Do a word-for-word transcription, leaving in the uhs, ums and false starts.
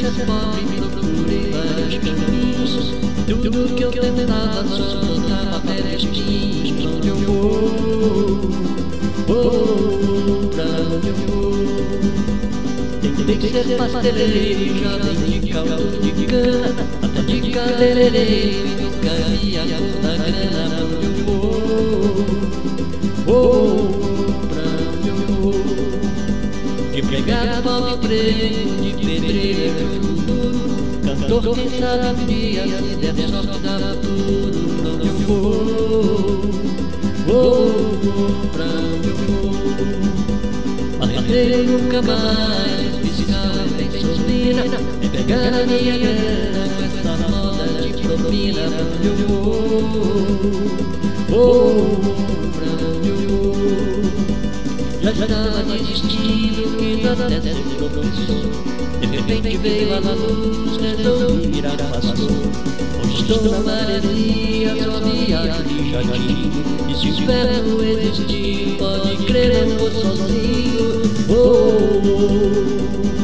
ser pobre procurei vários caminhos. Tudo que eu tentava só plantava velhos espinhos. Pra onde eu vou, vou, pra onde eu vou. Tem que ser pasteleiro, jovem de caldo de cana, até de cabeleireiro, nunca vi a cor da grana. Pra onde eu vou, vou, pra onde eu vou. De empregado, pobre preto, de pedreiro, cantor, quem sabe um dia, se der sorte dá futuro. Pra onde eu vou, vou, pra onde eu vou. Marreteiro nunca mais, fiscal é bem sordina, é pegar a minha grana com essa moda de propina. Pra onde eu vou, vou, pra onde eu vou. Já estava desistindo, indo até ser professor. De repente veio a luz, resolvi virar pastor. Hoje estou na maresia, só viajo de jardim. E se o inferno existir, pode crer, eu vou sozinho. Oh, oh, oh.